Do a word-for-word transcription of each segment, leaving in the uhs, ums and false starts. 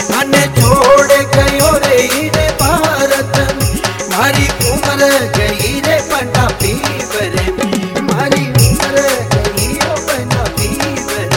मन छोड़ गयो रे रे भारत मारी उम्र गई रे बना पीवर मारी उम्र गई ओ बना पीवर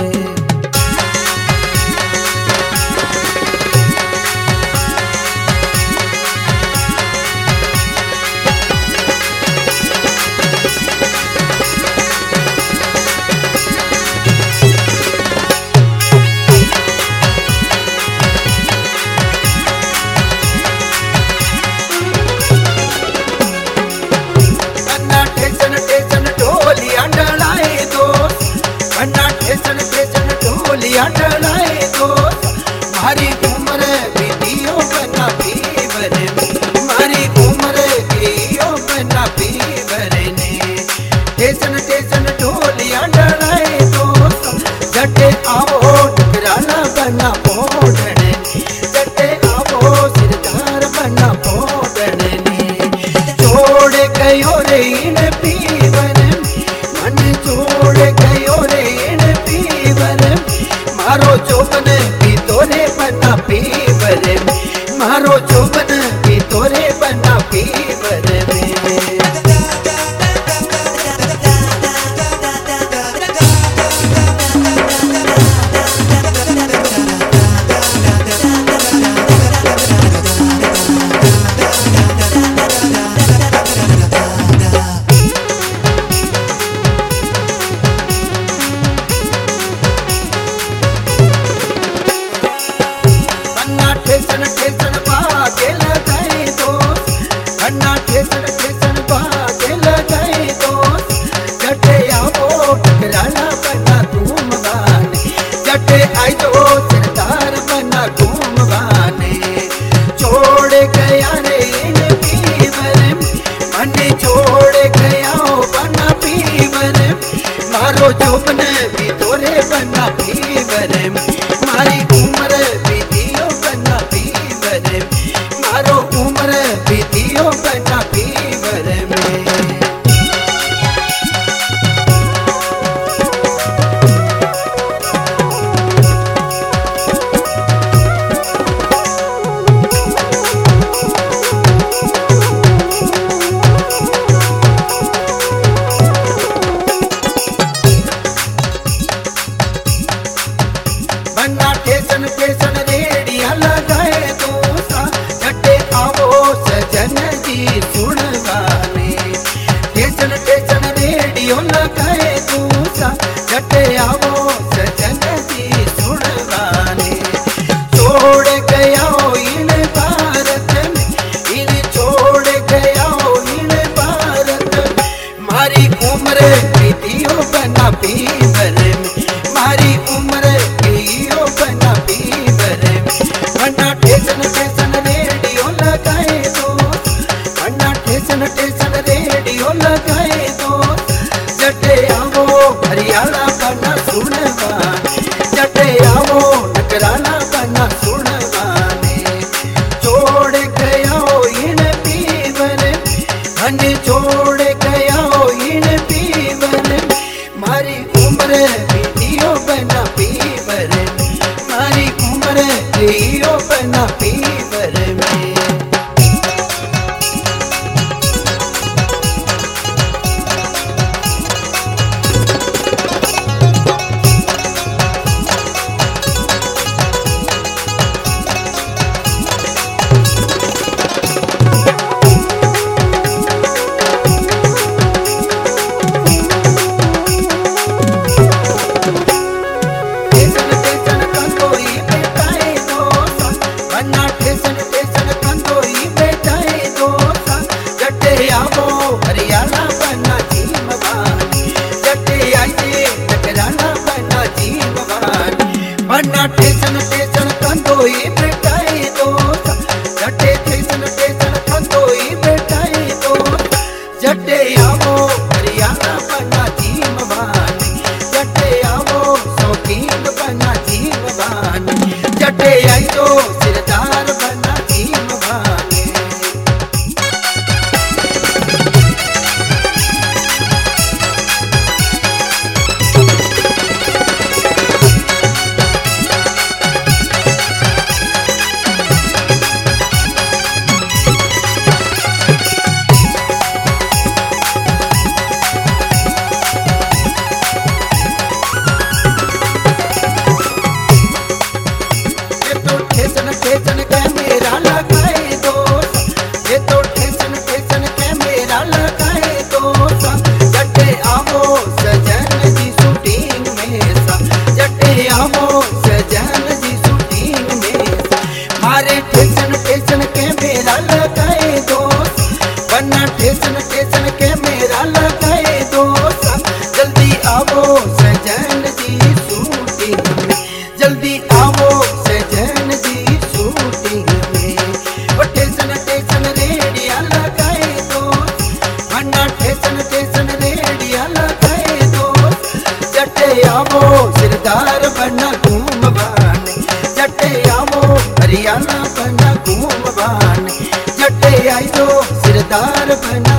डलाए दो मारी उम्र बीतियो बना पीवर मारी उम्र गईयो बना पीवर ने टेसन टेसन ढोलिया डलाए दो जटे आओ डगराला बना पोड़ने जटे आओ सिरदार बना पोड़ने छोड़ गयो रे इन पीवर मन छोड़ गयो रे इन पीवर मारो चौबन की तोरे बना पीवर मारो चौबन की तोरे बना पीवर ठेसन ठेसन बागे लगाए दो अन्ना ठेसन ठेसन बागे लगाए दो जटे आओ टकराला बना घूम गाने जटे आई दो सिरदार बना घूम गाने छोड़ गया रे इन पीवर मन छोड़ गया बना पीवर मारो चौबन भी तोरे बना पीवर मारी उम्र मारो उम्र बीतियो बना पीवर में बन्ना टेसन टेसन रेडिया लगाए दो जटे आओ सजन जी सुन गाने टेसन टेसन रेडियो लगाए दो जटे आओ सजन जी सुन गाने छोड़ गया इन भारत इन छोड़ गया इन भारत मारी उम्र बीतियो बना पीवर मारी उम्र गईयो बना पीवर बना टेसन टेसन रेडियो लगाए दो बना टेसन टेसन रेडियो लगाए दो जटे आओ हरियाणा बना सुनवाने जटे आओ नगराना बना सुनवाने छोड़ गया इन पीवर धन छोड़ गया इन पीवर मारी उम्र बीतियो बना पीवर मारी उम्र गईयो बना पीवर में हरियाणा बना जीम बानी जटे आई नगराना बना जीम बानी बना टेसन टेसन कंदोई बेटाई दो जटे टेसन टेसन कंदोई बेटाई दो जटे आओ हरियाणा बना जीम बानी जटे आओ शौकीन बना जीम बानी जटे आई दो सिरदार बना जीम बानी ठेसन ठेसन कैमरा लगाए दो, ये तो ठेसन ठेसन कैमरा लगाए दो। जटे आवो सजन जी शूटिंग में सा, जटे आवो सजन जी शूटिंग में सा। मारे ठेसन ठेसन कैमरा लगाए दो, वरना ठेसन ठेसन कैमरा लगाए दो। जल्दी आवो सजन जी शूटिंग में, जल्दी आवो सजन जी शूटिंग में। वो ठेसन ठेसन रेडिया लगाए दो, वरना ठेसन ठेसन रेडिया लगाए दो। जटे आवो सिरदार बना घूमवाने, जटे आवो हरियाणा बना घूमवाने। जटे आई दो सिरदार बना